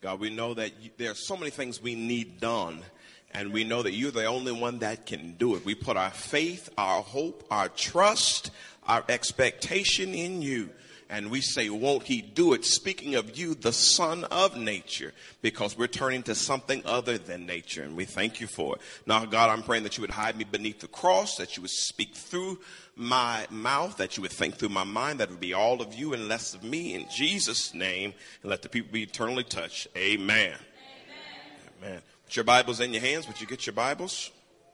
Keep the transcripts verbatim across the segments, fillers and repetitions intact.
God, we know that you, there are so many things we need done, and we know that you're the only one that can do it. We put our faith, our hope, our trust, our expectation in you. And we say, won't he do it? Speaking of you, the son of nature, because we're turning to something other than nature. And we thank you for it. Now, God, I'm praying that you would hide me beneath the cross, that you would speak through my mouth, that you would think through my mind, that it would be all of you and less of me. In Jesus' name, and let the people be eternally touched. Amen. Amen. Amen. Put your Bibles in your hands. Would you get your Bibles?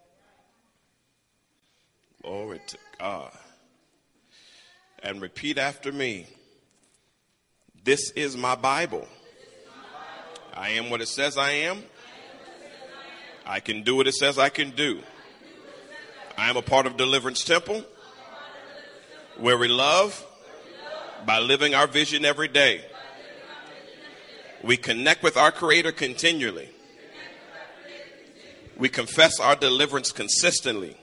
Glory to God. And repeat after me. This is my Bible. I am what it says I am. I can do what it says I can do. I am a part of Deliverance Temple, where we love by living our vision every day. We connect with our Creator continually. We confess our deliverance consistently.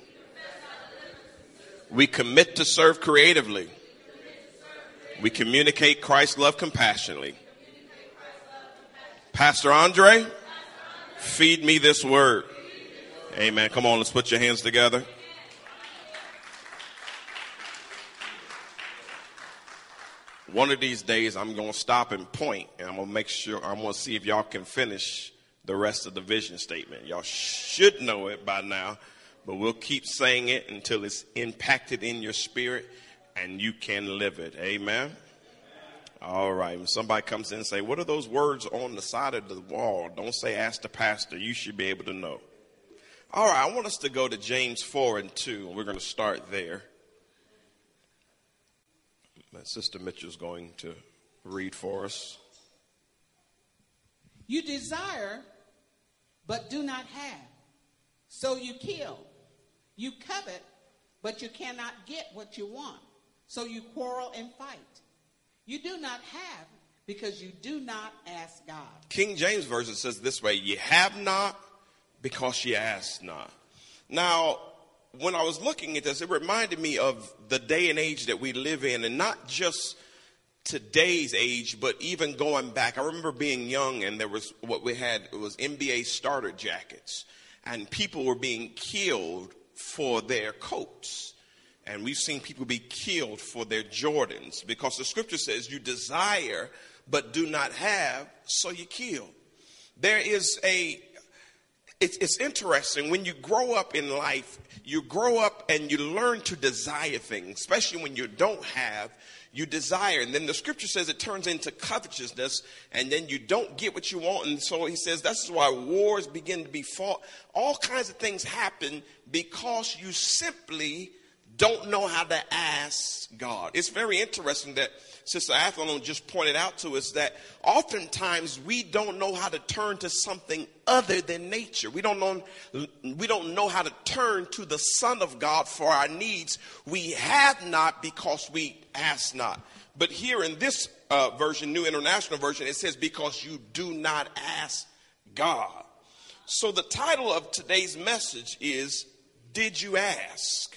We commit to serve creatively. We communicate Christ's love compassionately. Pastor Andre, feed me this word. Amen. Come on, let's put your hands together. One of these days, I'm going to stop and point, and I'm going to make sure, I'm going to see if y'all can finish the rest of the vision statement. Y'all should know it by now, but we'll keep saying it until it's impacted in your spirit and you can live it. Amen. All right. When somebody comes in and say, what are those words on the side of the wall? Don't say, ask the pastor. You should be able to know. All right. I want us to go to James four and two. And we're going to start there. My Sister Mitchell's going to read for us. You desire, but do not have. So you kill. You covet, but you cannot get what you want. So you quarrel and fight. You do not have because you do not ask God. King James Version says this way, you have not because you ask not. Now, when I was looking at this, it reminded me of the day and age that we live in, and not just today's age, but even going back. I remember being young, and there was what we had, it was N B A starter jackets, and people were being killed for their coats. And we've seen people be killed for their Jordans, because the scripture says you desire but do not have, so you kill. There is a, it's, it's interesting. When you grow up in life, you grow up and you learn to desire things, especially when you don't have, you desire. And then the scripture says it turns into covetousness, and then you don't get what you want. And so he says that's why wars begin to be fought. All kinds of things happen because you simply don't know how to ask God. It's very interesting that Sister Athlon just pointed out to us that oftentimes we don't know how to turn to something other than nature. We don't know, we don't know how to turn to the Son of God for our needs. We have not because we ask not. But here in this uh, version, New International Version, it says because you do not ask God. So the title of today's message is, Did You Ask?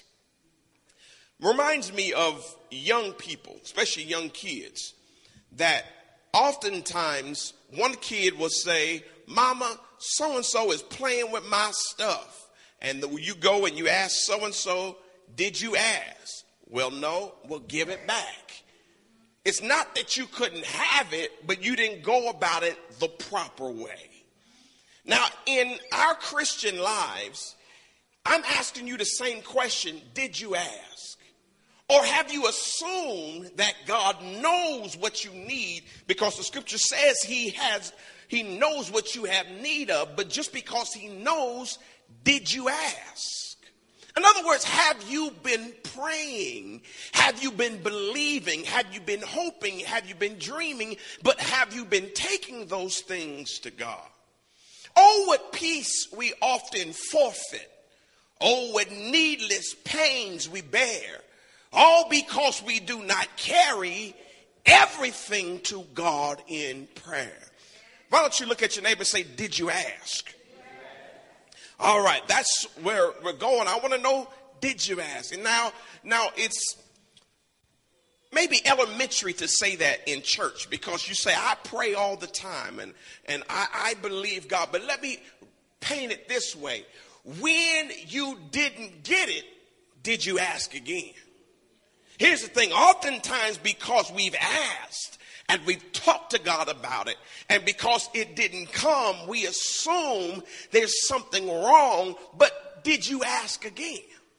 Reminds me of young people, especially young kids, that oftentimes one kid will say, Mama, so-and-so is playing with my stuff. And the, you go and you ask so-and-so, did you ask? Well, no, we'll give it back. It's not that you couldn't have it, but you didn't go about it the proper way. Now, in our Christian lives, I'm asking you the same question, did you ask? Or have you assumed that God knows what you need, because the scripture says he has, he knows what you have need of, but just because he knows, did you ask? In other words, have you been praying? Have you been believing? Have you been hoping? Have you been dreaming? But have you been taking those things to God? Oh, what peace we often forfeit. Oh, what needless pains we bear. All because we do not carry everything to God in prayer. Why don't you look at your neighbor and say, did you ask? All right, that's where we're going. I want to know, did you ask? And now, now it's, maybe elementary to say that in church, because you say, I pray all the time and, and I, I believe God. But let me paint it this way. When you didn't get it, did you ask again? Here's the thing. Oftentimes, because we've asked and we've talked to God about it, and because it didn't come, we assume there's something wrong. But did you ask again?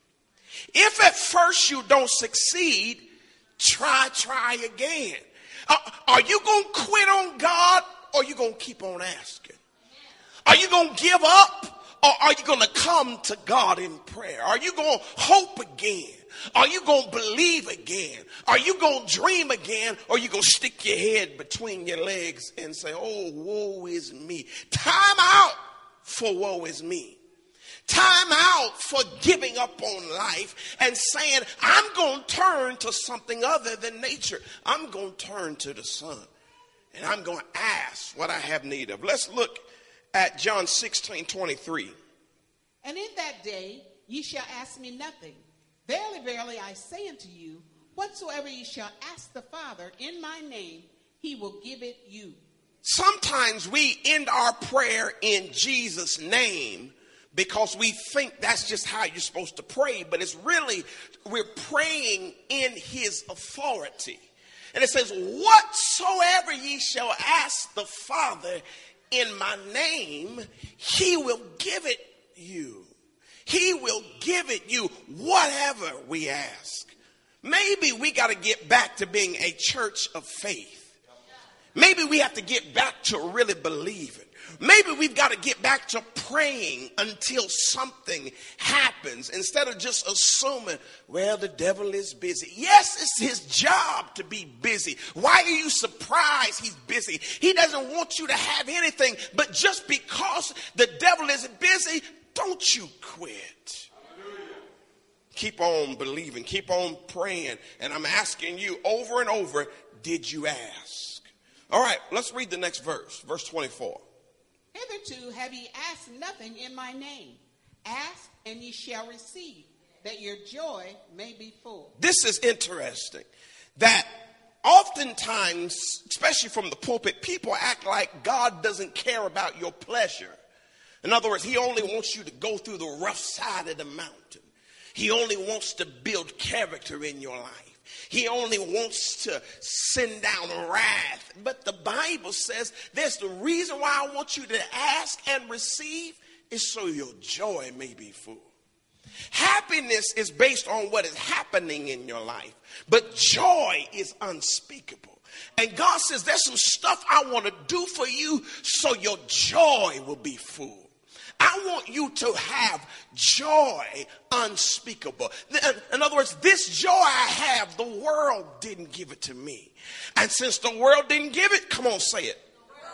If at first you don't succeed, try, try again. Uh, are you going to quit on God, or are you going to keep on asking? Are you going to give up, or are you going to come to God in prayer? Are you going to hope again? Are you going to believe again? Are you going to dream again? Or are you going to stick your head between your legs and say, oh, woe is me? Time out for woe is me. Time out for giving up on life and saying, I'm going to turn to something other than nature. I'm going to turn to the sun, and I'm going to ask what I have need of. Let's look at John sixteen twenty-three. And in that day ye shall ask me nothing. Verily, verily, I say unto you, whatsoever ye shall ask the Father in my name, he will give it you. Sometimes we end our prayer in Jesus' name because we think that's just how you're supposed to pray, but it's really, we're praying in his authority. And it says, whatsoever ye shall ask the Father in my name, he will give it you. He will give it you, whatever we ask. Maybe we got to get back to being a church of faith. Maybe we have to get back to really believing. Maybe we've got to get back to praying until something happens, instead of just assuming, well, the devil is busy. Yes, it's his job to be busy. Why are you surprised he's busy? He doesn't want you to have anything, but just because the devil is busy, don't you quit. Keep on believing. Keep on praying. And I'm asking you over and over, did you ask? All right, let's read the next verse. Verse twenty-four. Hitherto have ye asked nothing in my name. Ask, and ye shall receive, that your joy may be full. This is interesting. That oftentimes, especially from the pulpit, people act like God doesn't care about your pleasure. In other words, he only wants you to go through the rough side of the mountain. He only wants to build character in your life. He only wants to send down wrath. But the Bible says there's the reason why I want you to ask and receive is so your joy may be full. Happiness is based on what is happening in your life, but joy is unspeakable. And God says there's some stuff I want to do for you so your joy will be full. I want you to have joy unspeakable. In other words, this joy I have, the world didn't give it to me. And since the world didn't give it, come on, say it.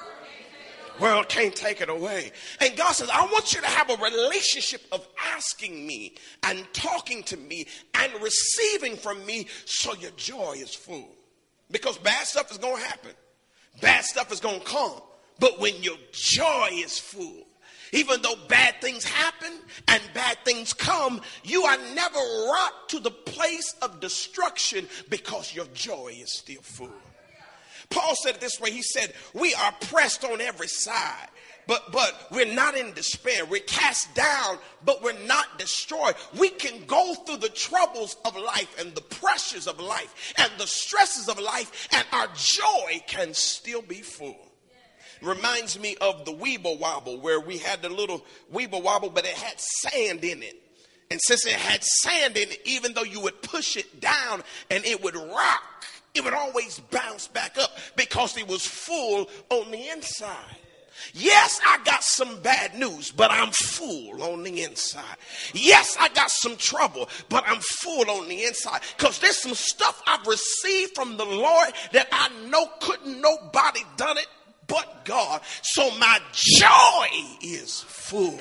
The world can't take it away. And God says, I want you to have a relationship of asking me and talking to me and receiving from me so your joy is full. Because bad stuff is going to happen. Bad stuff is going to come. But when your joy is full, even though bad things happen and bad things come, you are never rocked to the place of destruction because your joy is still full. Paul said it this way. He said, we are pressed on every side, but, but we're not in despair. We're cast down, but we're not destroyed. We can go through the troubles of life and the pressures of life and the stresses of life, and our joy can still be full. Reminds me of the Weeble Wobble, where we had the little Weeble Wobble, but it had sand in it. And since it had sand in it, even though you would push it down and it would rock, it would always bounce back up because it was full on the inside. Yes, I got some bad news, but I'm full on the inside. Yes, I got some trouble, but I'm full on the inside because there's some stuff I've received from the Lord that I know couldn't nobody done it but God. So my joy is full.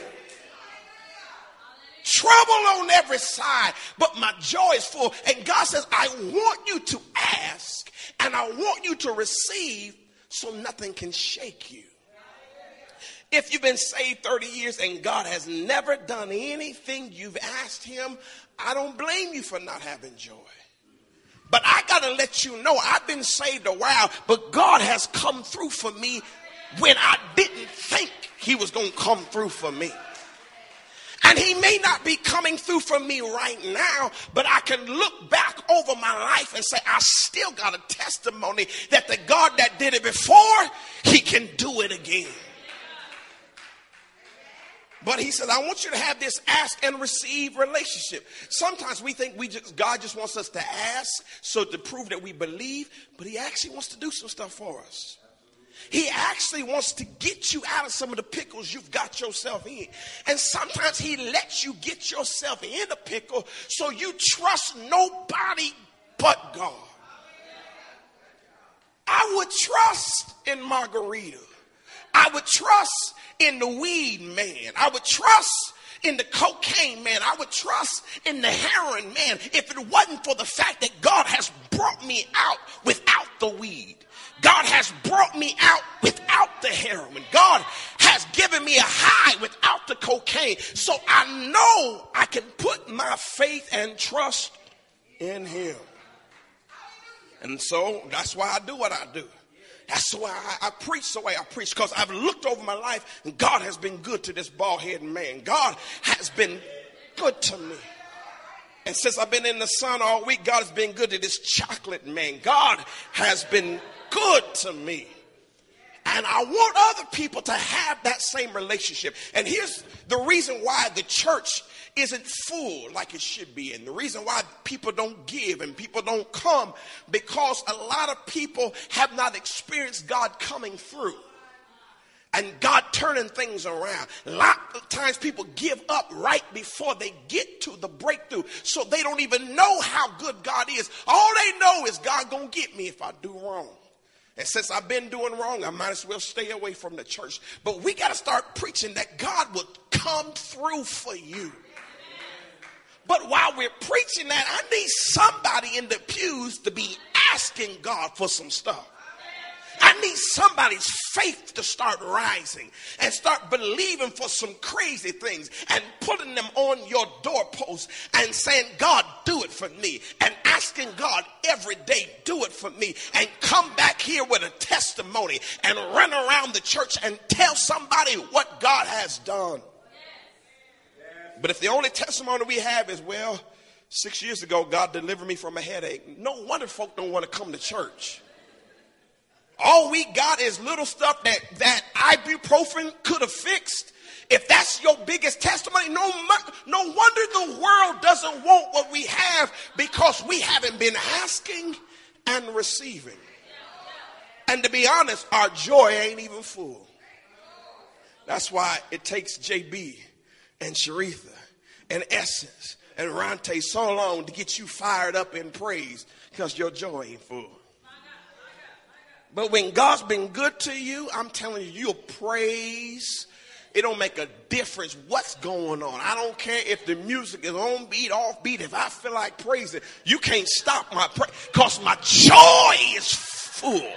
Trouble on every side, but my joy is full. And God says, I want you to ask and I want you to receive so nothing can shake you. If you've been saved thirty years and God has never done anything you've asked him, I don't blame you for not having joy. But I got to let you know, I've been saved a while, but God has come through for me when I didn't think he was going to come through for me. And he may not be coming through for me right now, but I can look back over my life and say, I still got a testimony that the God that did it before, he can do it again. But he said, I want you to have this ask and receive relationship. Sometimes we think we just, God just wants us to ask so to prove that we believe, but he actually wants to do some stuff for us. He actually wants to get you out of some of the pickles you've got yourself in. And sometimes he lets you get yourself in a pickle so you trust nobody but God. I would trust in Margarita. I would trust in the weed man. I would trust in the cocaine man. I would trust in the heroin man if it wasn't for the fact that God has brought me out without the weed. God has brought me out without the heroin. God has given me a high without the cocaine. So I know I can put my faith and trust in him. And so that's why I do what I do. That's why I, I preach the way I preach, because I've looked over my life and God has been good to this bald-headed man. God has been good to me. And since I've been in the sun all week, God has been good to this chocolate man. God has been good to me. And I want other people to have that same relationship. And here's the reason why the church isn't full like it should be. And the reason why people don't give and people don't come, because a lot of people have not experienced God coming through and God turning things around. A lot of times people give up right before they get to the breakthrough. So they don't even know how good God is. All they know is God gonna get me if I do wrong. And since I've been doing wrong, I might as well stay away from the church. But we got to start preaching that God will come through for you. But while we're preaching that, I need somebody in the pews to be asking God for some stuff. I need somebody's faith to start rising and start believing for some crazy things and putting them on your doorpost and saying, God, do it for me. And asking God every day, do it for me. And come back here with a testimony and run around the church and tell somebody what God has done. But if the only testimony we have is, well, six years ago, God delivered me from a headache, no wonder folk don't want to come to church. All we got is little stuff that, that ibuprofen could have fixed. If that's your biggest testimony, no, no wonder the world doesn't want what we have, because we haven't been asking and receiving. And to be honest, our joy ain't even full. That's why it takes J B and Sharitha and Essence and Ronte so long to get you fired up in praise, because your joy ain't full. But when God's been good to you, I'm telling you, you'll praise. It don't make a difference what's going on. I don't care if the music is on beat, off beat. If I feel like praising, you can't stop my praise, because my joy is full.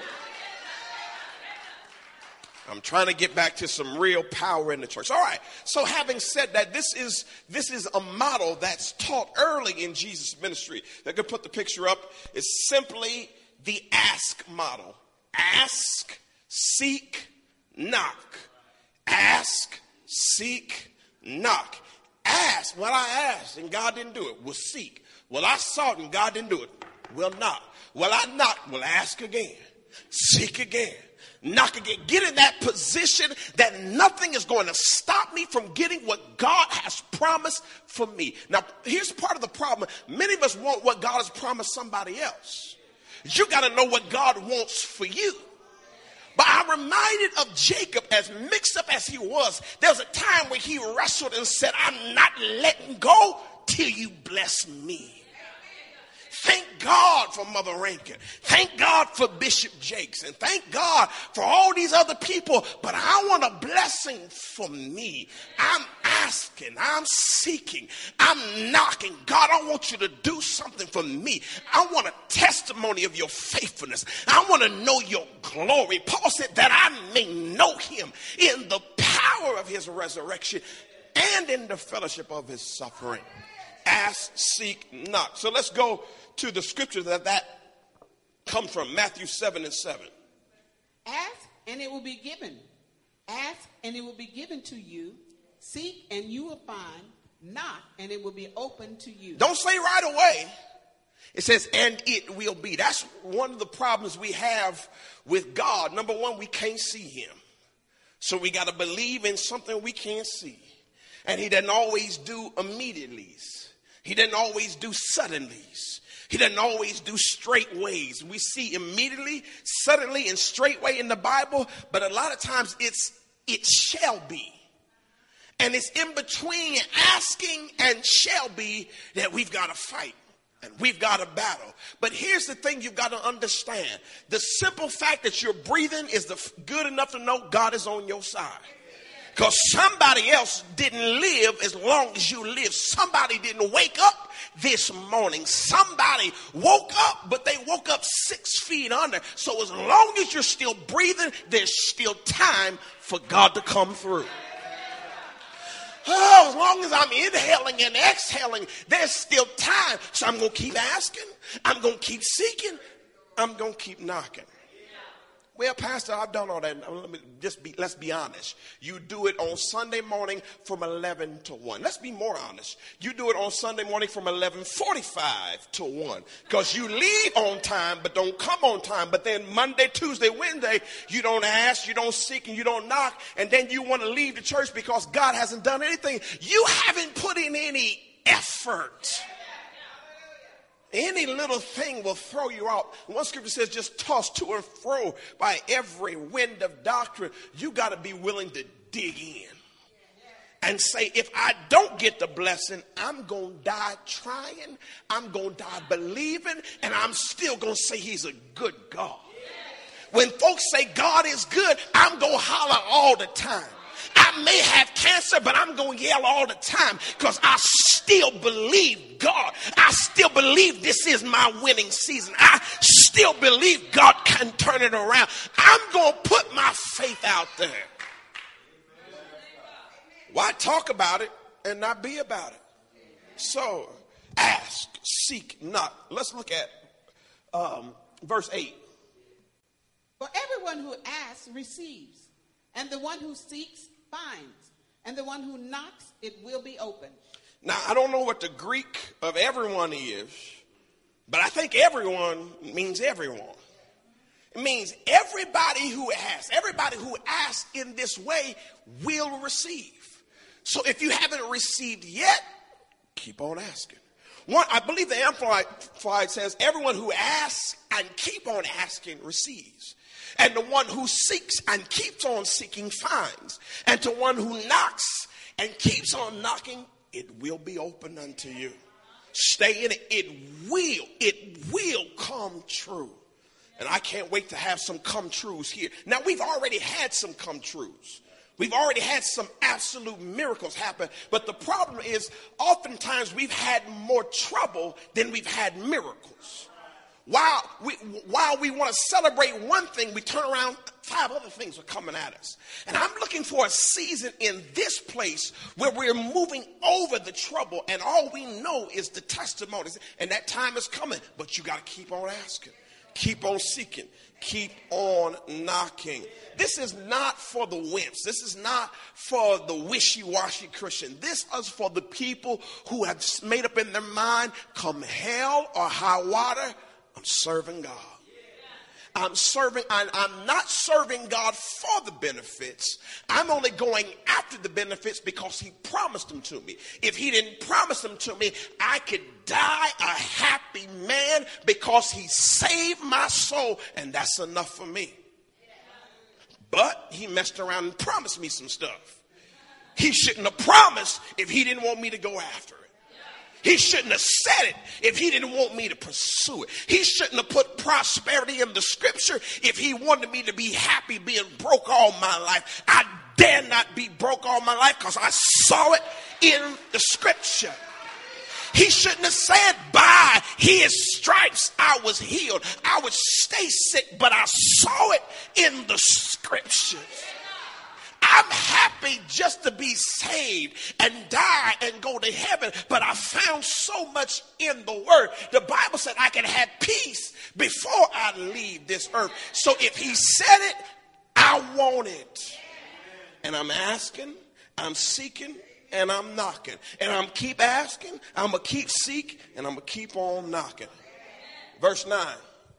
I'm trying to get back to some real power in the church. All right. So having said that, this is this is a model that's taught early in Jesus' ministry. They could put the picture up. It's simply the ask model. Ask, seek, knock. Ask, seek, knock. Ask. Well, I asked and God didn't do it. Well, seek. Well, I sought and God didn't do it. Well, knock. Well, I knocked. Well, ask again. Seek again. Knock again. Get in that position that nothing is going to stop me from getting what God has promised for me. Now, here's part of the problem. Many of us want what God has promised somebody else. You got to know what God wants for you. But I'm reminded of Jacob, as mixed up as he was. There was a time where he wrestled and said, I'm not letting go till you bless me. Thank God for Mother Rankin. Thank God for Bishop Jakes. And thank God for all these other people. But I want a blessing for me. I'm asking. I'm seeking. I'm knocking. God, I want you to do something for me. I want a testimony of your faithfulness. I want to know your glory. Paul said that I may know him in the power of his resurrection and in the fellowship of his suffering. Ask, seek, knock. So let's go to the scripture that that comes from, Matthew seven and seven. Ask and it will be given. Ask and it will be given to you. Seek and you will find. Knock and it will be open to you. Don't say right away. It says, and it will be. That's one of the problems we have with God. Number one, we can't see him. So we got to believe in something we can't see. And he doesn't always do immediately. He doesn't always do suddenly. He doesn't always do straight ways. We see immediately, suddenly, and straightway in the Bible, but a lot of times it's it shall be. And it's in between asking and shall be that we've got to fight. And we've got a battle. But here's the thing you've got to understand. The simple fact that you're breathing is the good enough to know God is on your side. Because somebody else didn't live as long as you live. Somebody didn't wake up this morning. Somebody woke up, but they woke up six feet under. So as long as you're still breathing, there's still time for God to come through. Oh, as long as I'm inhaling and exhaling, there's still time. So I'm going to keep asking. I'm going to keep seeking. I'm going to keep knocking. Well, Pastor, I've done all that. Let me just be, let's be honest. You do it on Sunday morning from eleven to one. Let's be more honest. You do it on Sunday morning from eleven forty-five to one. Because you leave on time, but don't come on time. But then Monday, Tuesday, Wednesday, you don't ask, you don't seek, and you don't knock. And then you want to leave the church because God hasn't done anything. You haven't put in any effort. Any little thing will throw you out. One scripture says just toss to and fro by every wind of doctrine. You got to be willing to dig in and say, if I don't get the blessing, I'm going to die trying. I'm going to die believing. And I'm still going to say he's a good God. When folks say God is good, I'm going to holler all the time. I may have cancer, but I'm going to yell all the time because I still believe God. I still believe this is my winning season. I still believe God can turn it around. I'm going to put my faith out there. Why talk about it and not be about it? So ask, seek, knock. Let's look at um, verse eight. For everyone who asks receives, and the one who seeks finds, and the one who knocks, it will be open. Now, I don't know what the Greek of everyone is, but I think everyone means everyone. It means everybody who asks, everybody who asks in this way will receive. So if you haven't received yet, keep on asking. One, I believe the Amplified says, everyone who asks and keep on asking receives. And the one who seeks and keeps on seeking finds. And to one who knocks and keeps on knocking, it will be open unto you. Stay in it. It will. It will come true. And I can't wait to have some come trues here. Now, we've already had some come trues. We've already had some absolute miracles happen. But the problem is, oftentimes we've had more trouble than we've had miracles. While we, while we want to celebrate one thing, we turn around, five other things are coming at us. And I'm looking for a season in this place where we're moving over the trouble and all we know is the testimonies. And that time is coming, but you got to keep on asking, keep on seeking, keep on knocking. This is not for the wimps. This is not for the wishy-washy Christian. This is for the people who have made up in their mind, come hell or high water, I'm serving God. I'm serving, I'm, I'm not serving God for the benefits. I'm only going after the benefits because he promised them to me. If he didn't promise them to me, I could die a happy man because he saved my soul, and that's enough for me. But he messed around and promised me some stuff. He shouldn't have promised if he didn't want me to go after it. He shouldn't have said it if he didn't want me to pursue it. He shouldn't have put prosperity in the scripture if he wanted me to be happy being broke all my life. I dare not be broke all my life because I saw it in the scripture. He shouldn't have said, by his stripes I was healed. I would stay sick, but I saw it in the scriptures. I'm happy happy just to be saved and die and go to heaven, but I found so much in the word. The Bible said I can have peace before I leave this earth. So if he said it, I want it. And I'm asking, I'm seeking, and I'm knocking. And I'm keep asking, I'm going to keep seeking, and I'm going to keep on knocking. Verse nine.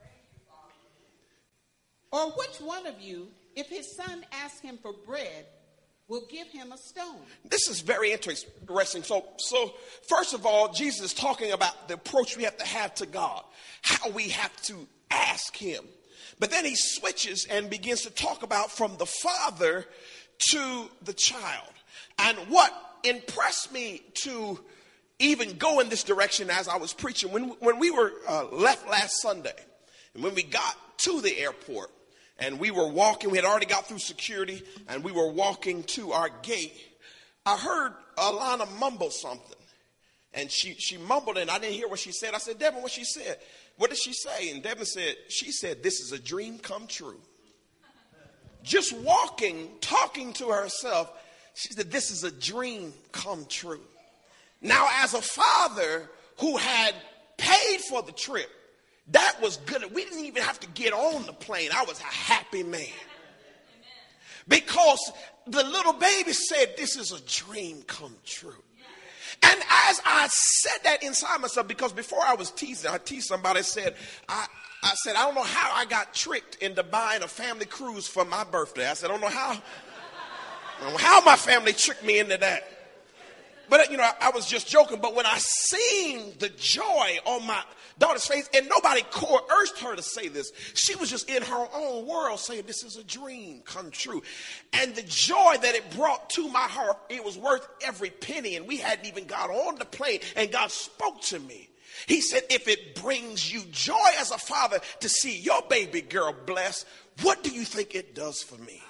Or which one of you, if his son asks him for bread, will give him a stone? This is very interesting. So, so first of all, Jesus is talking about the approach we have to have to God, how we have to ask him. But then he switches and begins to talk about from the father to the child. And what impressed me to even go in this direction as I was preaching, when, when we were uh, left last Sunday, and when we got to the airport, and we were walking, we had already got through security, and we were walking to our gate, I heard Alana mumble something. And she, she mumbled, and I didn't hear what she said. I said, Devin, what she said? What did she say? And Devin said, she said, this is a dream come true. Just walking, talking to herself, she said, this is a dream come true. Now, as a father who had paid for the trip, that was good. We didn't even have to get on the plane. I was a happy man. Because the little baby said, this is a dream come true. And as I said that inside myself, because before I was teasing, I teased somebody, I said, I, I said, I don't know how I got tricked into buying a family cruise for my birthday. I said, I don't know how, I don't know how my family tricked me into that. But, you know, I, I was just joking. But when I seen the joy on my daughter's face, and nobody coerced her to say this, she was just in her own world saying, this is a dream come true. And the joy that it brought to my heart, it was worth every penny. And we hadn't even got on the plane, and God spoke to me. He said, if it brings you joy as a father to see your baby girl blessed, what do you think it does for me?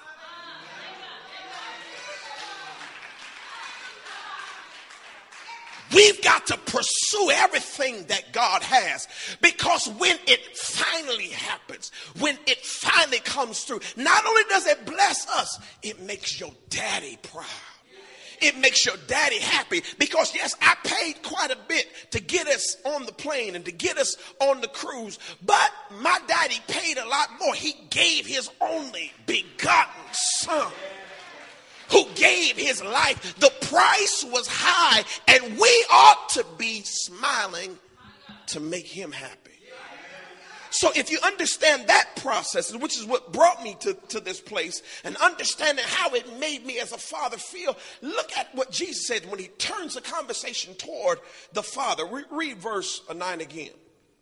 We've got to pursue everything that God has, because when it finally happens, when it finally comes through, not only does it bless us, it makes your daddy proud. It makes your daddy happy, because yes, I paid quite a bit to get us on the plane and to get us on the cruise, but my daddy paid a lot more. He gave his only begotten son, who gave his life. The price was high, and we ought to be smiling to make him happy. So if you understand that process, which is what brought me to, to this place, and understanding how it made me as a father feel, look at what Jesus said when he turns the conversation toward the father. Re- read verse nine again.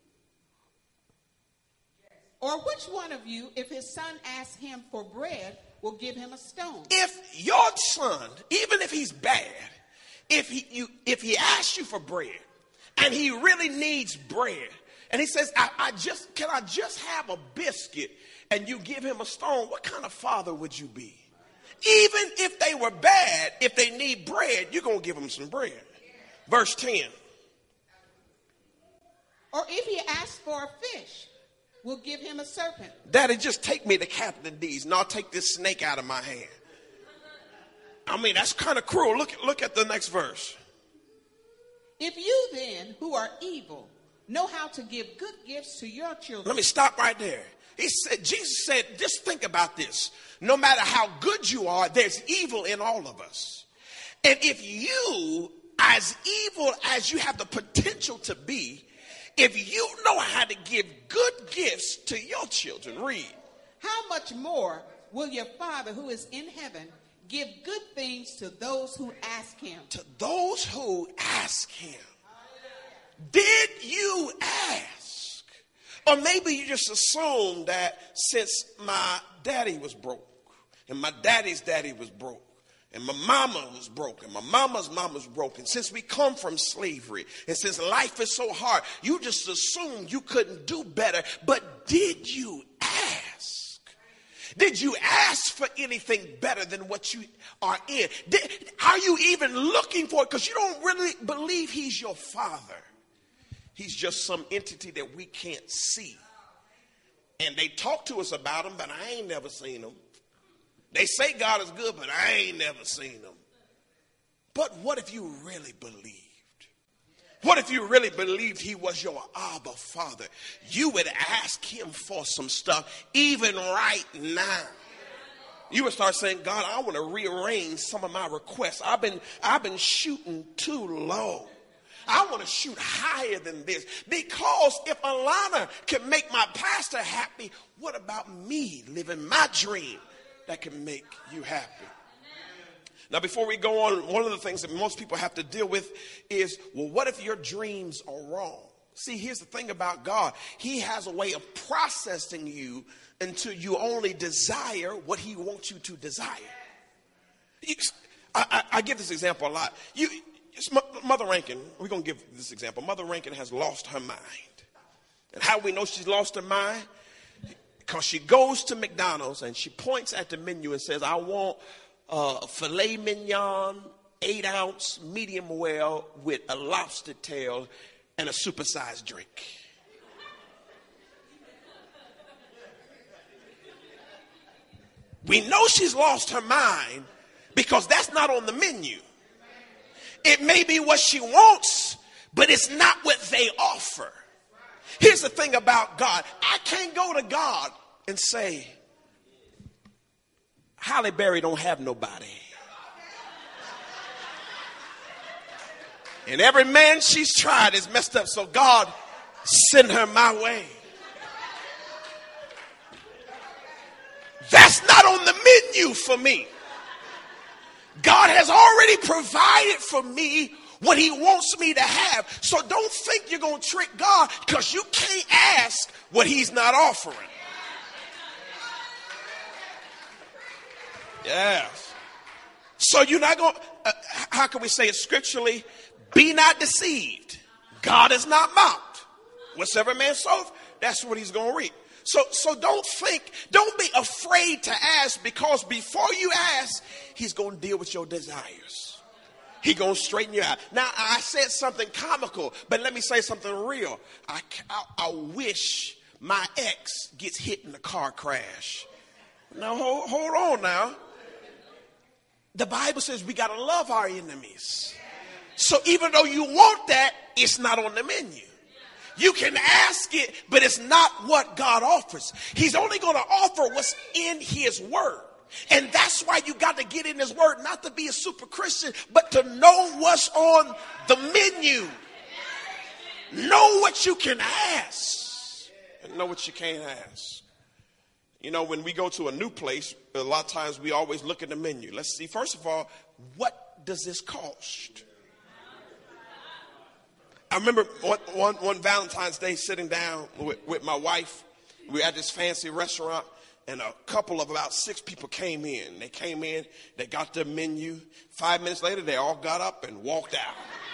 Or which one of you, if his son asks him for bread, will give him a stone? If your son, even if he's bad, if he you if he asks you for bread and he really needs bread, and he says, I, I just can I just have a biscuit, and you give him a stone, what kind of father would you be? Even if they were bad, if they need bread, you're going to give them some bread. Verse ten. Or if he asks for a fish, we'll give him a serpent. Daddy, just take me to Captain D's, and I'll take this snake out of my hand. I mean, that's kind of cruel. Look, look at the next verse. If you then, who are evil, know how to give good gifts to your children. Let me stop right there. He said, Jesus said, just think about this. No matter how good you are, there's evil in all of us. And if you, as evil as you have the potential to be, if you know how to give good gifts to your children, read. How much more will your Father who is in heaven give good things to those who ask him? To those who ask him. Did you ask? Or maybe you just assumed that since my daddy was broke, and my daddy's daddy was broke, and my mama was broken, my mama's mama was broken, since we come from slavery, and since life is so hard, you just assumed you couldn't do better. But did you ask? Did you ask for anything better than what you are in? Did, are you even looking for it? Because you don't really believe he's your father. He's just some entity that we can't see. And they talk to us about him, but I ain't never seen him. They say God is good, but I ain't never seen him. But what if you really believed? What if you really believed he was your Abba Father? You would ask him for some stuff even right now. You would start saying, God, I want to rearrange some of my requests. I've been, I've been shooting too low. I want to shoot higher than this. Because if Alana can make my pastor happy, what about me living my dream that can make you happy? Now, before we go on, one of the things that most people have to deal with is, well, what if your dreams are wrong? See, here's the thing about God. He has a way of processing you until you only desire what he wants you to desire. You, I, I, I give this example a lot. You, Mother Rankin, we're going to give this example. Mother Rankin has lost her mind. And how we know she's lost her mind? Because she goes to McDonald's and she points at the menu and says, I want Uh, filet mignon, eight ounce, medium well with a lobster tail and a supersized drink. We know she's lost her mind because that's not on the menu. It may be what she wants, but it's not what they offer. Here's the thing about God. I can't go to God and say, Halle Berry don't have nobody. And every man she's tried is messed up. So God, send her my way. That's not on the menu for me. God has already provided for me what he wants me to have. So don't think you're going to trick God, because you can't ask what he's not offering. Yes. So you're not going, uh, how can we say it scripturally? Be not deceived. God is not mocked. Whatsoever man soweth, that's what he's going to reap. So, so don't think, don't be afraid to ask, because before you ask, he's going to deal with your desires. He's going to straighten you out. Now, I said something comical, but let me say something real. I, I, I wish my ex gets hit in a car crash. Now, hold, hold on now. The Bible says we got to love our enemies. So even though you want that, it's not on the menu. You can ask it, but it's not what God offers. He's only going to offer what's in his word. And that's why you got to get in his word, not to be a super Christian, but to know what's on the menu. Know what you can ask and know what you can't ask. You know, when we go to a new place, a lot of times we always look at the menu. Let's see, first of all, what does this cost? I remember one, one, one Valentine's Day sitting down with, with my wife. We were at this fancy restaurant, and a couple of about six people came in. They came in, they got their menu. Five minutes later, they all got up and walked out.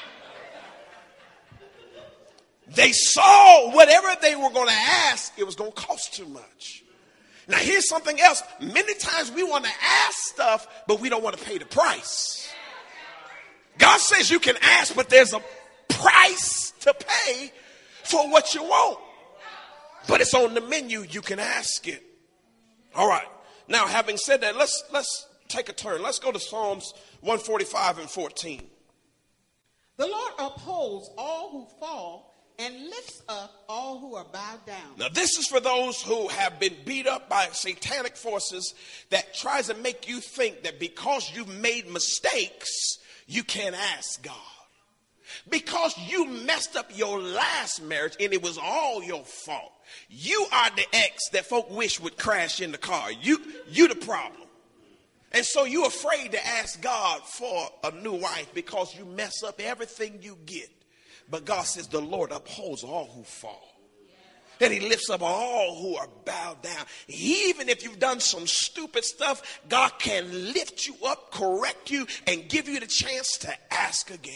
They saw whatever they were going to ask, it was going to cost too much. Now, here's something else. Many times we want to ask stuff, but we don't want to pay the price. God says you can ask, but there's a price to pay for what you want. But it's on the menu. You can ask it. All right. Now, having said that, let's let's take a turn. Let's go to Psalms one forty-five and fourteen. The Lord upholds all who fall and lifts up all who are bowed down. Now, this is for those who have been beat up by satanic forces that tries to make you think that because you've made mistakes, you can't ask God. Because you messed up your last marriage and it was all your fault. You are the ex that folk wish would crash in the car. You, you the problem. And so you're afraid to ask God for a new wife because you mess up everything you get. But God says the Lord upholds all who fall. And he lifts up all who are bowed down. Even if you've done some stupid stuff, God can lift you up, correct you, and give you the chance to ask again.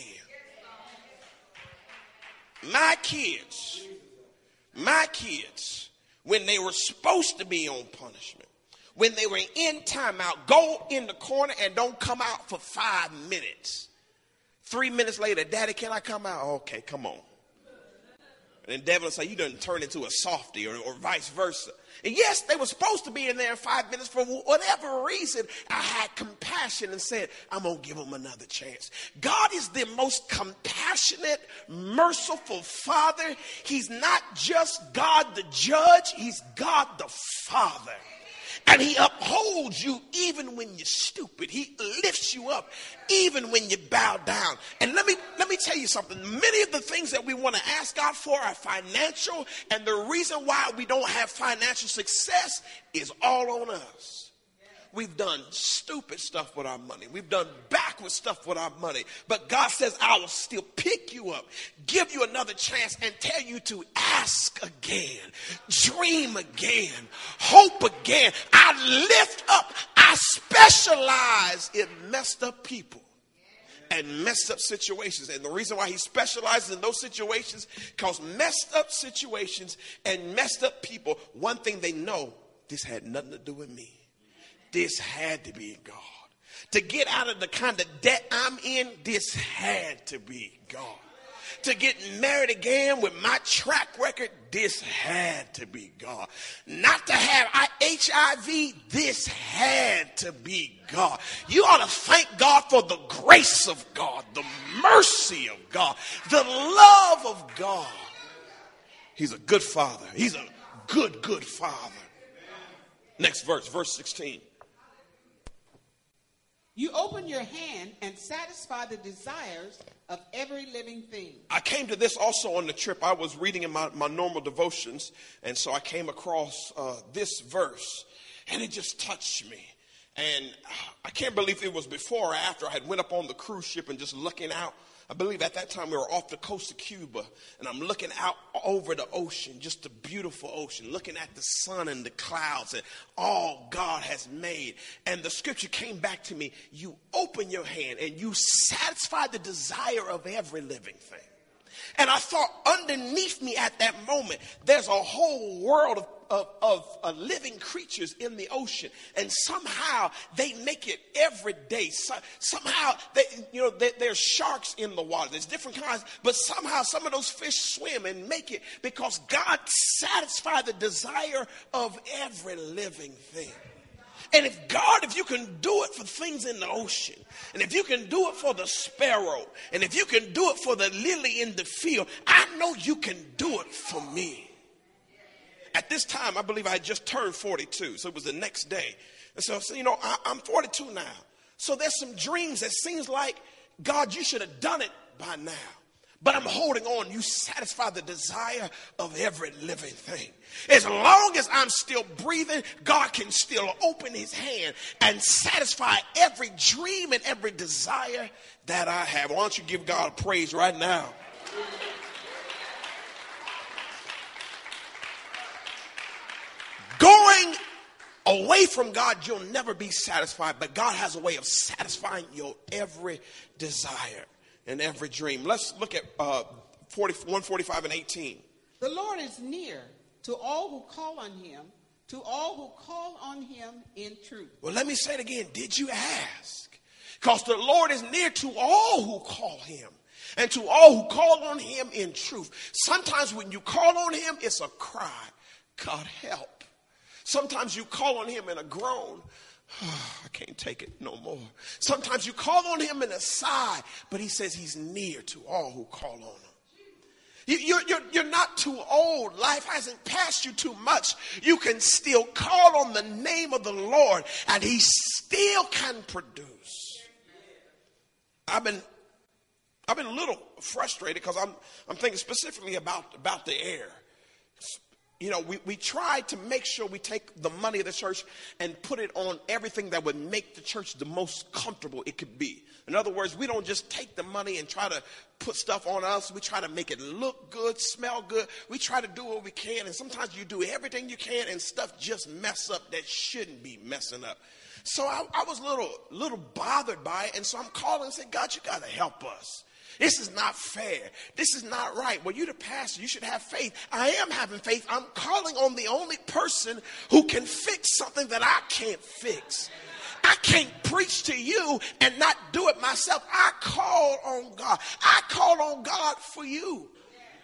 My kids, my kids, when they were supposed to be on punishment, when they were in timeout, go in the corner and don't come out for five minutes. Three minutes later, Daddy, can I come out? Okay, come on. And then Devin will say, you done turned into a softie, or, or vice versa. And yes, they were supposed to be in there in five minutes. For whatever reason, I had compassion and said, I'm going to give them another chance. God is the most compassionate, merciful Father. He's not just God the judge. He's God the Father. And he upholds you even when you're stupid. He lifts you up even when you bow down. And let me let me tell you something. Many of the things that we want to ask God for are financial. And the reason why we don't have financial success is all on us. We've done stupid stuff with our money. We've done backward stuff with our money. But God says, I will still pick you up, give you another chance, and tell you to ask again, dream again, hope again. I lift up. I specialize in messed up people and messed up situations. And the reason why he specializes in those situations, because messed up situations and messed up people, one thing they know, this had nothing to do with me. This had to be God. To get out of the kind of debt I'm in, this had to be God. To get married again with my track record, this had to be God. Not to have H I V, this had to be God. You ought to thank God for the grace of God, the mercy of God, the love of God. He's a good father. He's a good, good father. Next verse, verse sixteen. You open your hand and satisfy the desires of every living thing. I came to this also on the trip. I was reading in my, my normal devotions, and so I came across uh, this verse, and it just touched me. And I can't believe it was before or after I had went up on the cruise ship and just looking out. I believe at that time we were off the coast of Cuba, and I'm looking out over the ocean, just a beautiful ocean, looking at the sun and the clouds and all God has made. And the scripture came back to me. You open your hand and you satisfy the desire of every living thing. And I thought underneath me at that moment, there's a whole world of Of, of uh, living creatures in the ocean, and somehow they make it every day. So, somehow, they, you know, they, there's sharks in the water. There's different kinds, but somehow some of those fish swim and make it because God satisfied the desire of every living thing. And if God, if you can do it for things in the ocean, and if you can do it for the sparrow, and if you can do it for the lily in the field, I know you can do it for me. At this time, I believe I had just turned forty-two, so it was the next day. And so, so you know, I, I'm forty-two now. So there's some dreams that seems like, God, you should have done it by now. But I'm holding on. You satisfy the desire of every living thing. As long as I'm still breathing, God can still open his hand and satisfy every dream and every desire that I have. Why don't you give God a praise right now? Going away from God, you'll never be satisfied, but God has a way of satisfying your every desire and every dream. Let's look at uh, one forty-five and eighteen. The Lord is near to all who call on him, to all who call on him in truth. Well, let me say it again. Did you ask? Because the Lord is near to all who call him, and to all who call on him in truth. Sometimes when you call on him, it's a cry. God, help. Sometimes you call on him in a groan. Oh, I can't take it no more. Sometimes you call on him in a sigh, but he says he's near to all who call on him. You, you're, you're, you're not too old. Life hasn't passed you too much. You can still call on the name of the Lord, and he still can produce. I've been, I've been a little frustrated because I'm, I'm thinking specifically about, about the air. You know, we, we try to make sure we take the money of the church and put it on everything that would make the church the most comfortable it could be. In other words, we don't just take the money and try to put stuff on us. We try to make it look good, smell good. We try to do what we can. And sometimes you do everything you can and stuff just mess up that shouldn't be messing up. So I, I was a little, little bothered by it. And so I'm calling and saying, God, you got to help us. This is not fair. This is not right. Well, you're the pastor. You should have faith. I am having faith. I'm calling on the only person who can fix something that I can't fix. I can't preach to you and not do it myself. I call on God. I call on God for you.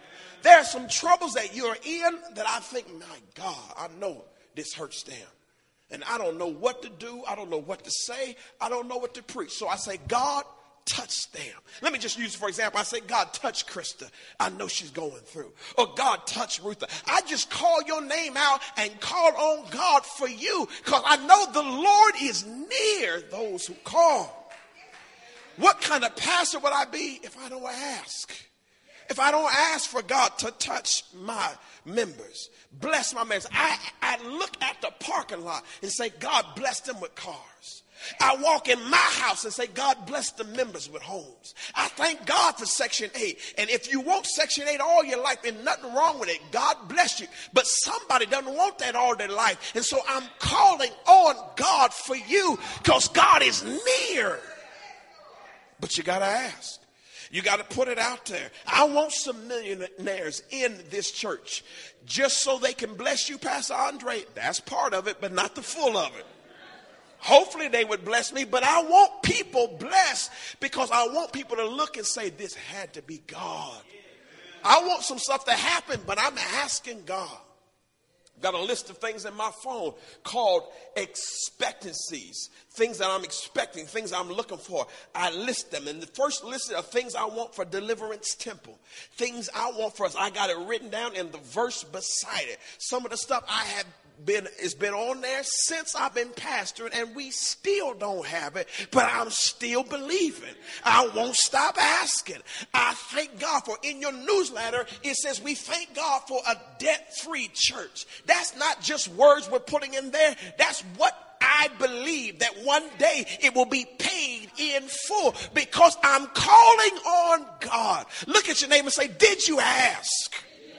there are some troubles that you're in that I think, my God, I know this hurts them. And I don't know what to do. I don't know what to say. I don't know what to preach. So I say, God, touch them. Let me just use it for example. I say, God, touch Krista. I know she's going through. Or God, touch Rutha. I just call your name out and call on God for you because I know the Lord is near those who call. What kind of pastor would I be if I don't ask? If I don't ask for God to touch my members, bless my members, I, I look at the parking lot and say, God, bless them with cars. I walk in my house and say, God, bless the members with homes. I thank God for Section eight. And if you want Section eight all your life, there's nothing wrong with it. God bless you. But somebody doesn't want that all their life. And so I'm calling on God for you because God is near. But you got to ask. You got to put it out there. I want some millionaires in this church just so they can bless you, Pastor Andre. That's part of it, but not the full of it. Hopefully they would bless me, but I want people blessed because I want people to look and say, this had to be God. I want some stuff to happen, but I'm asking God. Got a list of things in my phone called expectancies, things that I'm expecting, things I'm looking for. I list them. And the first list of things I want for Deliverance Temple, things I want for us. I got it written down in the verse beside it. Some of the stuff I have been, it's been on there since I've been pastoring, and we still don't have it, but I'm still believing. I won't stop asking. I thank God for, in your newsletter, it says we thank God for a debt-free church. That's not just words we're putting in there. That's what I believe, that one day it will be paid in full because I'm calling on God. Look at your neighbor and say, did you ask?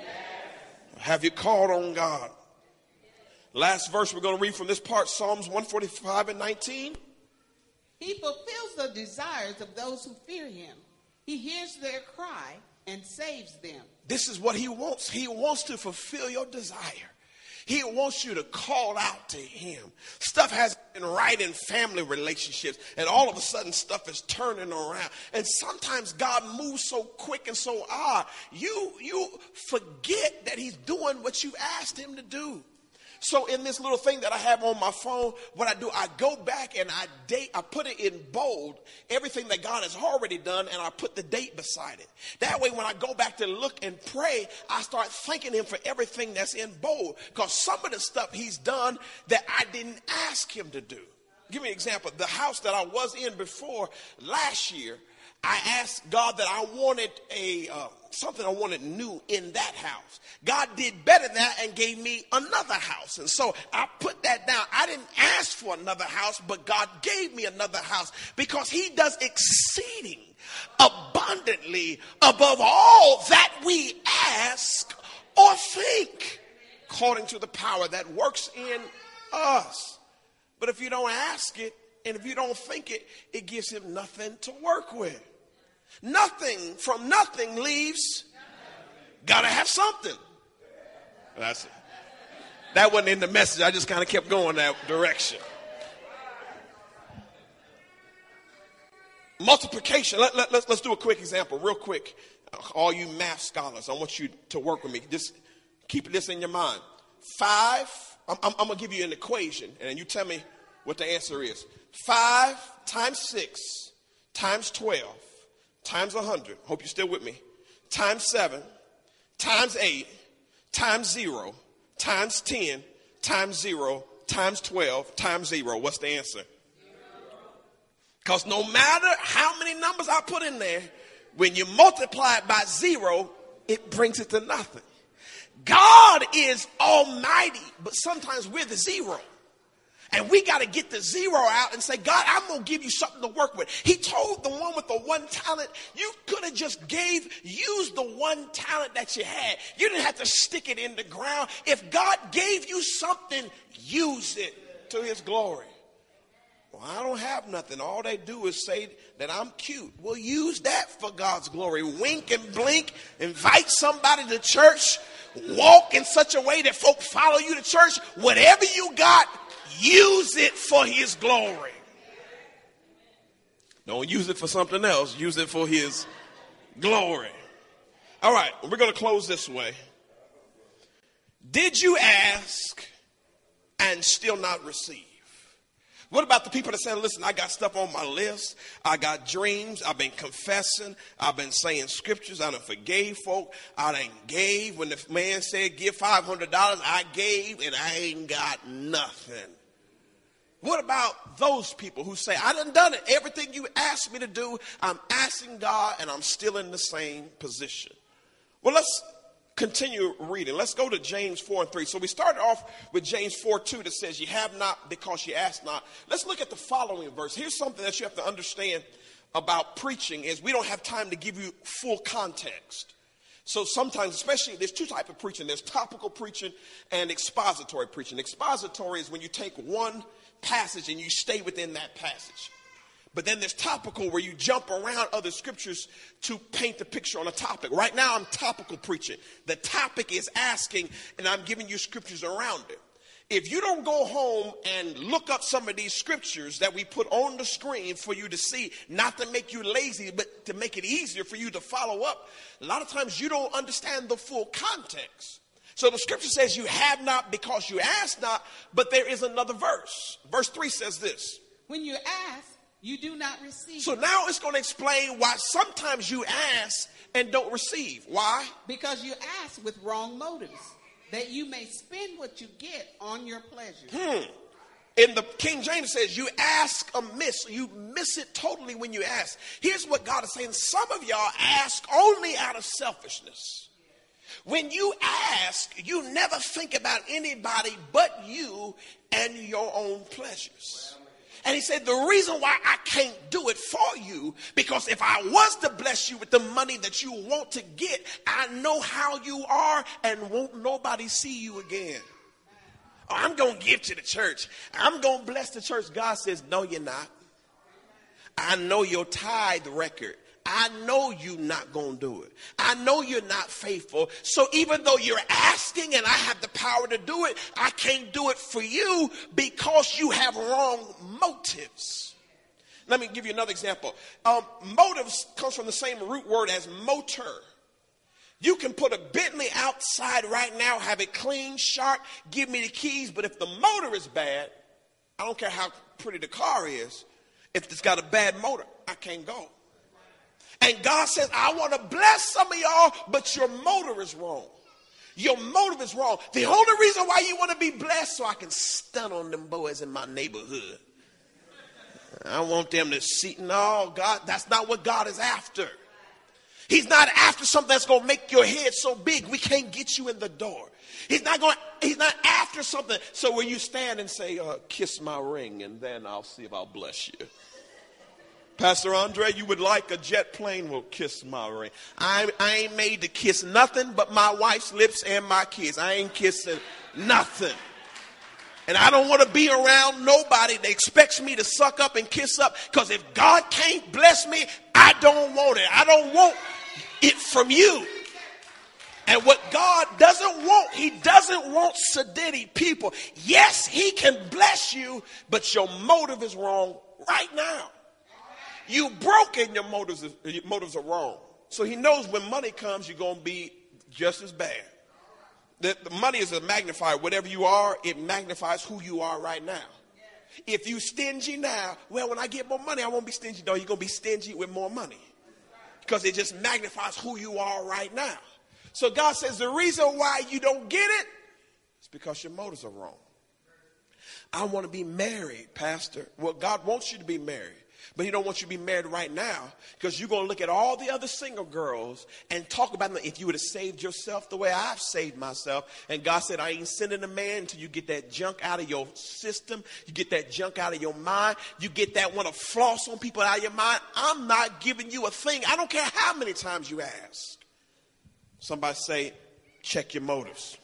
Yes. Have you called on God? Last verse we're going to read from this part, Psalms one forty-five and nineteen. He fulfills the desires of those who fear him. He hears their cry and saves them. This is what he wants. He wants to fulfill your desire. He wants you to call out to him. Stuff has been right in family relationships, and all of a sudden stuff is turning around. And sometimes God moves so quick and so odd, you, you forget that he's doing what you asked him to do. So in this little thing that I have on my phone, what I do, I go back and I date, I put it in bold, everything that God has already done, and I put the date beside it. That way when I go back to look and pray, I start thanking him for everything that's in bold. Because some of the stuff he's done that I didn't ask him to do. Give me an example. The house that I was in before last year, I asked God that I wanted a uh, something I wanted new in that house. God did better than that and gave me another house. And so I put that down. I didn't ask for another house, but God gave me another house because he does exceeding abundantly above all that we ask or think, according to the power that works in us. But if you don't ask it, and if you don't think it, it gives him nothing to work with. Nothing from nothing leaves. Gotta have something. That's it. That wasn't in the message. I just kind of kept going that direction. Multiplication. Let, let, let's, let's do a quick example, real quick. All you math scholars, I want you to work with me. Just keep this in your mind. Five, I'm, I'm, I'm going to give you an equation, and you tell me what the answer is. Five times six times twelve times one hundred. Hope you're still with me. Times seven times eight times zero times ten times zero times twelve times zero. What's the answer? Because no matter how many numbers I put in there, when you multiply it by zero, it brings it to nothing. God is almighty, but sometimes we're the zero. And we got to get the zero out and say, God, I'm going to give you something to work with. He told the one with the one talent, you could have just gave, used the one talent that you had. You didn't have to stick it in the ground. If God gave you something, use it to his glory. Well, I don't have nothing. All they do is say that I'm cute. Well, use that for God's glory. Wink and blink. Invite somebody to church. Walk in such a way that folk follow you to church. Whatever you got, use it for his glory. Don't use it for something else. Use it for his glory. All right, we're going to close this way. Did you ask and still not receive? What about the people that say, listen, I got stuff on my list. I got dreams. I've been confessing. I've been saying scriptures. I done forgave folk. I done gave. When the man said give five hundred dollars, I gave and I ain't got nothing. What about those people who say, I done done it. Everything you asked me to do, I'm asking God and I'm still in the same position. Well, let's continue reading. Let's go to James four and three. So we started off with James four two that says, you have not because you ask not. Let's look at the following verse. Here's something that you have to understand about preaching is we don't have time to give you full context. So sometimes, especially, there's two types of preaching. There's topical preaching and expository preaching. Expository is when you take one passage and you stay within that passage. But then there's topical where you jump around other scriptures to paint the picture on a topic. Right now I'm topical preaching. The topic is asking and I'm giving you scriptures around it. If you don't go home and look up some of these scriptures that we put on the screen for you to see, not to make you lazy, but to make it easier for you to follow up, a lot of times you don't understand the full context. So the scripture says you have not because you ask not, but there is another verse. Verse three says this. When you ask, you do not receive. So now it's going to explain why sometimes you ask and don't receive. Why? Because you ask with wrong motives, that you may spend what you get on your pleasure. Hmm. In the King James says you ask amiss. You miss it totally when you ask. Here's what God is saying. Some of y'all ask only out of selfishness. When you ask, you never think about anybody but you and your own pleasures. And he said, the reason why I can't do it for you, because if I was to bless you with the money that you want to get, I know how you are and won't nobody see you again. Oh, I'm going to give to the church. I'm going to bless the church. God says, no, you're not. I know your tithe record. I know you're not going to do it. I know you're not faithful. So even though you're asking and I have the power to do it, I can't do it for you because you have wrong motives. Let me give you another example. Um, motives comes from the same root word as motor. You can put a Bentley outside right now, have it clean, sharp, give me the keys. But if the motor is bad, I don't care how pretty the car is. If it's got a bad motor, I can't go. And God says, I want to bless some of y'all, but your motive is wrong. Your motive is wrong. The only reason why you want to be blessed so I can stun on them boys in my neighborhood. I want them to see. No, God, that's not what God is after. He's not after something that's going to make your head so big we can't get you in the door. He's not going. He's not after something. So when you stand and say, uh, kiss my ring, and then I'll see if I'll bless you. Pastor Andre, you would like a jet plane? Well, kiss my ring. I, I ain't made to kiss nothing but my wife's lips and my kids. I ain't kissing nothing. And I don't want to be around nobody that expects me to suck up and kiss up. Because if God can't bless me, I don't want it. I don't want it from you. And what God doesn't want, he doesn't want sedity people. Yes, he can bless you, but your motive is wrong right now. You broke and your motives, your motives are wrong. So he knows when money comes, you're going to be just as bad. The, the money is a magnifier. Whatever you are, it magnifies who you are right now. If you stingy now, well, when I get more money, I won't be stingy. No, you're going to be stingy with more money. Because it just magnifies who you are right now. So God says the reason why you don't get it is because your motives are wrong. I want to be married, Pastor. Well, God wants you to be married. But he don't want you to be married right now because you're going to look at all the other single girls and talk about them. If you would have saved yourself the way I've saved myself. And God said, I ain't sending a man until you get that junk out of your system. You get that junk out of your mind. You get that want to floss on people out of your mind. I'm not giving you a thing. I don't care how many times you ask. Somebody say, check your motives.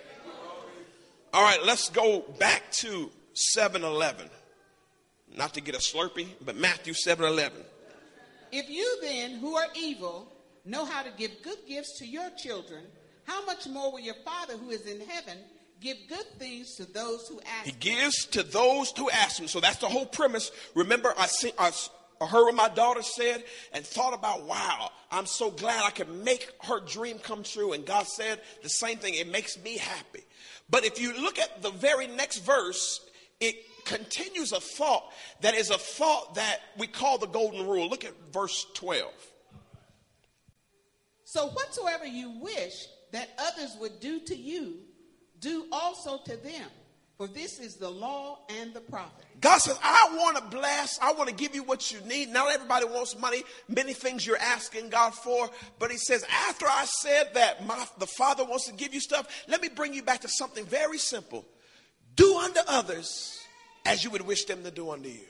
All right, let's go back to seven eleven. Not to get a Slurpee, but Matthew seven eleven. If you then, who are evil, know how to give good gifts to your children, how much more will your Father who is in heaven give good things to those who ask him? He gives to those who ask him. So that's the whole premise. Remember, I, I or heard what my daughter said and thought about, wow, I'm so glad I could make her dream come true. And God said the same thing. It makes me happy. But if you look at the very next verse, it continues a thought that is a thought that we call the golden rule. Look at verse twelve. So whatsoever you wish that others would do to you, do also to them. For this is the law and the prophet. God says, I want to bless. I want to give you what you need. Not everybody wants money. Many things you're asking God for. But he says, after I said that my, the Father wants to give you stuff, let me bring you back to something very simple. Do unto others as you would wish them to do unto you.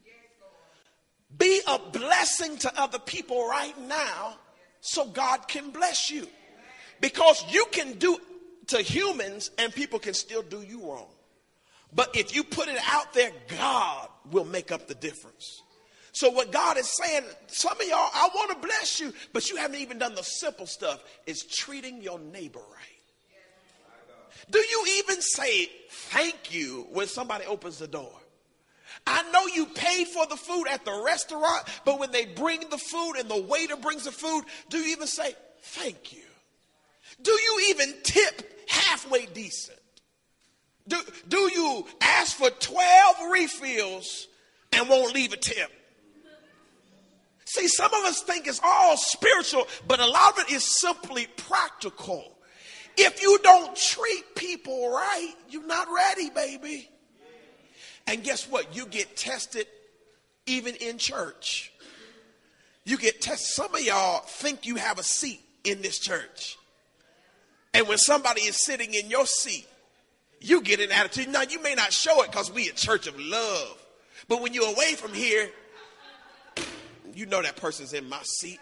Be a blessing to other people right now so God can bless you. Because you can do to humans and people can still do you wrong. But if you put it out there, God will make up the difference. So what God is saying, some of y'all, I want to bless you, but you haven't even done the simple stuff. Is treating your neighbor right. Do you even say thank you when somebody opens the door? I know you paid for the food at the restaurant, but when they bring the food and the waiter brings the food, do you even say thank you? Do you even tip halfway decent? Do, do you ask for twelve refills and won't leave a tip? See, some of us think it's all spiritual, but a lot of it is simply practical. If you don't treat people right, you're not ready, baby. And guess what? You get tested even in church. You get tested. Some of y'all think you have a seat in this church. And when somebody is sitting in your seat, you get an attitude. Now, you may not show it because we a church of love. But when you're away from here, you know that person's in my seat.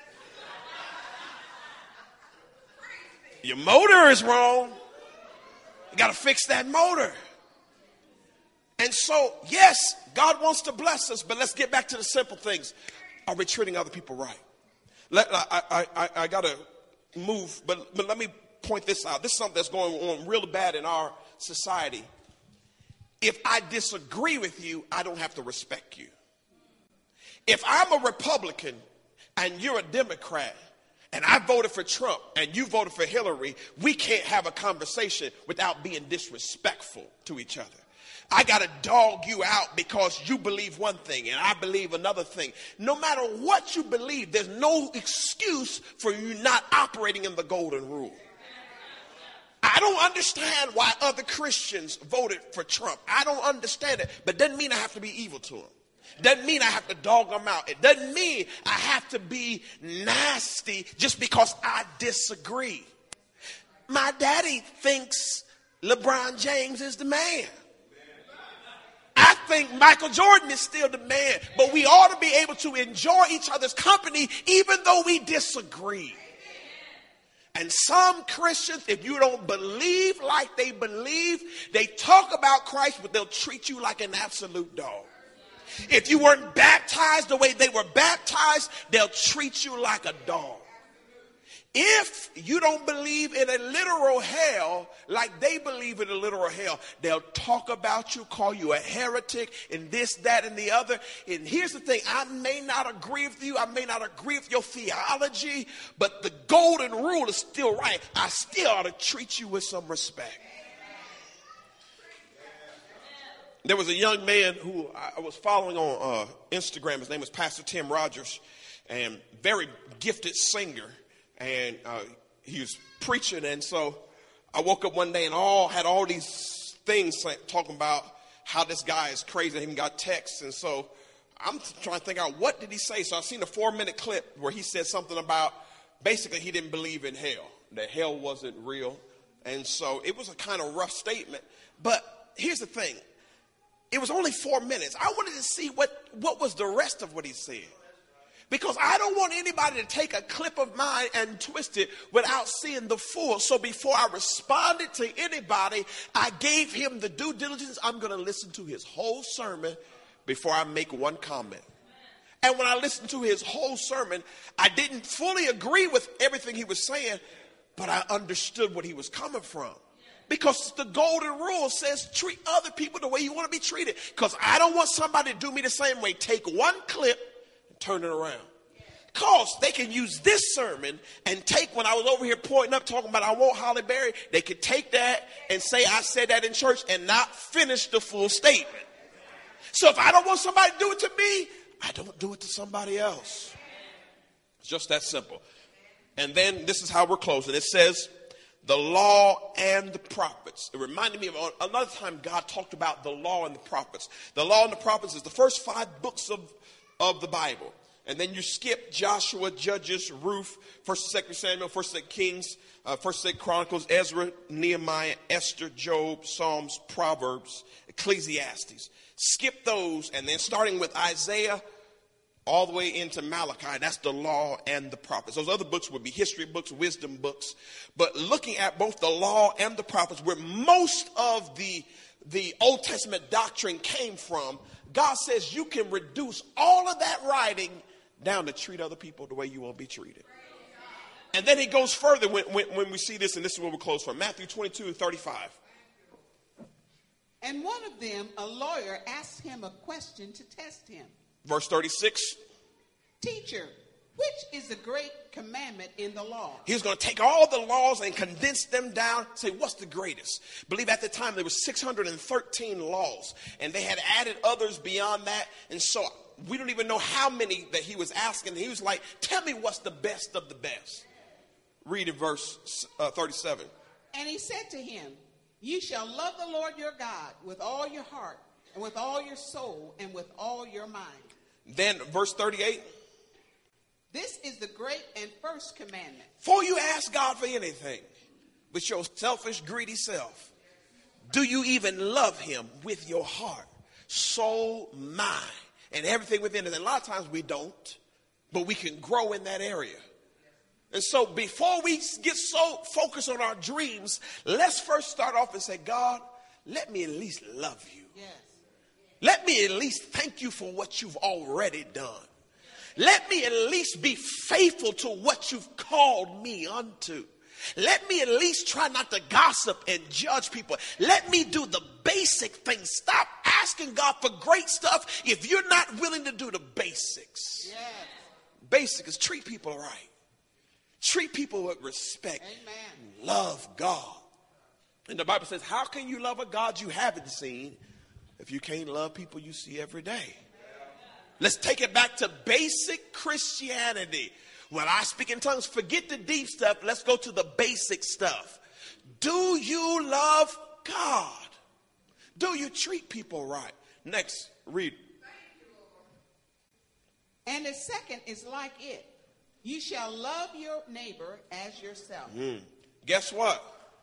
Your motor is wrong. You got to fix that motor. And so, yes, God wants to bless us, but let's get back to the simple things. Are we treating other people right? Let, I, I, I, I got to move, but, but let me point this out. This is something that's going on real bad in our society. If I disagree with you, I don't have to respect you. If I'm a Republican and you're a Democrat and I voted for Trump and you voted for Hillary, we can't have a conversation without being disrespectful to each other. I got to dog you out because you believe one thing and I believe another thing. No matter what you believe, there's no excuse for you not operating in the golden rule. I don't understand why other Christians voted for Trump. I don't understand it, but doesn't mean I have to be evil to him. Doesn't mean I have to dog them out. It doesn't mean I have to be nasty just because I disagree. My daddy thinks LeBron James is the man. I think Michael Jordan is still the man, but we ought to be able to enjoy each other's company even though we disagree. And some Christians, if you don't believe like they believe, they talk about Christ, but they'll treat you like an absolute dog. If you weren't baptized the way they were baptized, they'll treat you like a dog. If you don't believe in a literal hell like they believe in a literal hell, they'll talk about you, call you a heretic, and this, that, and the other. And here's the thing. I may not agree with you. I may not agree with your theology, but the golden rule is still right. I still ought to treat you with some respect. There was a young man who I was following on uh, Instagram. His name was Pastor Tim Rogers, and very gifted singer. And uh, he was preaching, and so I woke up one day and all had all these things talking about how this guy is crazy. I even got texts, and so I'm trying to think out what did he say. So I seen a four-minute clip where he said something about basically he didn't believe in hell, that hell wasn't real, and so it was a kind of rough statement. But here's the thing: it was only four minutes. I wanted to see what what was the rest of what he said. Because I don't want anybody to take a clip of mine and twist it without seeing the full. So before I responded to anybody, I gave him the due diligence. I'm going to listen to his whole sermon before I make one comment. And when I listened to his whole sermon, I didn't fully agree with everything he was saying, but I understood what he was coming from. Because the golden rule says treat other people the way you want to be treated. Because I don't want somebody to do me the same way. Take one clip, turn it around. Because they can use this sermon and take, when I was over here pointing up talking about I want Holly Berry, they could take that and say I said that in church and not finish the full statement. So if I don't want somebody to do it to me, I don't do it to somebody else. It's just that simple. And then this is how we're closing. It says the law and the prophets. It reminded me of another time God talked about the law and the prophets. The law and the prophets is the first five books of, of the Bible. And then you skip Joshua, Judges, Ruth, First and Second Samuel, First and Second Kings, uh, First and Second Chronicles, Ezra, Nehemiah, Esther, Job, Psalms, Proverbs, Ecclesiastes. Skip those, and then starting with Isaiah all the way into Malachi, that's the law and the prophets. Those other books would be history books, wisdom books. But looking at both the law and the prophets, where most of the, the Old Testament doctrine came from, God says you can reduce all of that writing down to treat other people the way you want to be treated. And then he goes further when, when, when we see this, and this is where we'll close from. Matthew twenty-two and thirty-five. And one of them, a lawyer, asked him a question to test him. Verse thirty-six. Teacher, which is the great commandment in the law? He was going to take all the laws and condense them down, say, what's the greatest? I believe at the time there were six hundred thirteen laws, and they had added others beyond that. And so we don't even know how many that he was asking. He was like, tell me what's the best of the best. Read in verse uh, thirty-seven. And he said to him, you shall love the Lord your God with all your heart and with all your soul and with all your mind. Then verse thirty-eight. This is the great and first commandment. Before you ask God for anything with your selfish, greedy self, do you even love him with your heart, soul, mind, and everything within it? And a lot of times we don't, but we can grow in that area. And so before we get so focused on our dreams, let's first start off and say, God, let me at least love you. Yes. Let me at least thank you for what you've already done. Let me at least be faithful to what you've called me unto. Let me at least try not to gossip and judge people. Let me do the basic things. Stop asking God for great stuff if you're not willing to do the basics. Yes. Basic is treat people right. Treat people with respect. Amen. Love God. And the Bible says, how can you love a God you haven't seen if you can't love people you see every day? Let's take it back to basic Christianity. When I speak in tongues, forget the deep stuff. Let's go to the basic stuff. Do you love God? Do you treat people right? Next, read. And the second is like it. You shall love your neighbor as yourself. Mm. Guess what?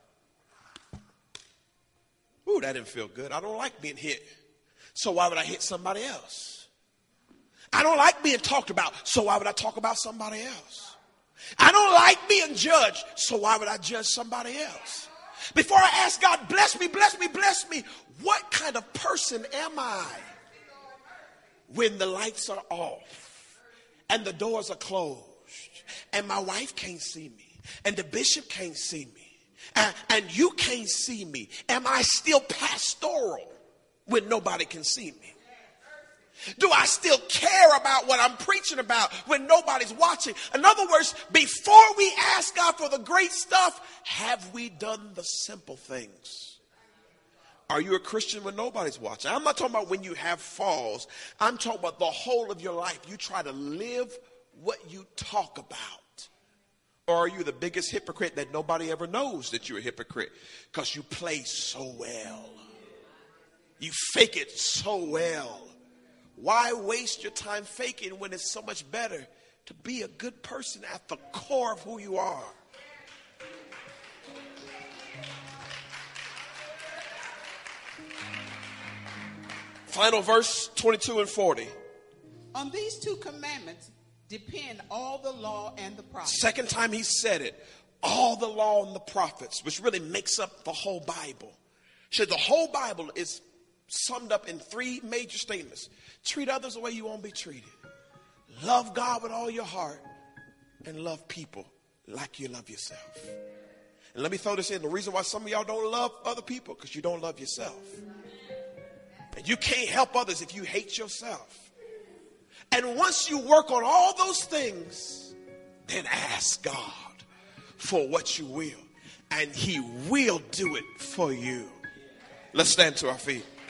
Ooh, that didn't feel good. I don't like being hit. So why would I hit somebody else? I don't like being talked about, so why would I talk about somebody else? I don't like being judged, so why would I judge somebody else? Before I ask God, bless me, bless me, bless me, what kind of person am I when the lights are off and the doors are closed and my wife can't see me and the bishop can't see me and, and you can't see me? Am I still pastoral when nobody can see me? Do I still care about what I'm preaching about when nobody's watching? In other words, before we ask God for the great stuff, have we done the simple things? Are you a Christian when nobody's watching? I'm not talking about when you have falls. I'm talking about the whole of your life. You try to live what you talk about. Or are you the biggest hypocrite that nobody ever knows that you're a hypocrite because you play so well? You fake it so well. Why waste your time faking when it's so much better to be a good person at the core of who you are? Final verse twenty-two and forty. On these two commandments depend all the law and the prophets. Second time he said it. All the law and the prophets, which really makes up the whole Bible. So the whole Bible is summed up in three major statements. Treat others the way you want to be treated. Love God with all your heart. And love people like you love yourself. And let me throw this in. The reason why some of y'all don't love other people, because you don't love yourself. And you can't help others if you hate yourself. And once you work on all those things, then ask God for what you will. And he will do it for you. Let's stand to our feet.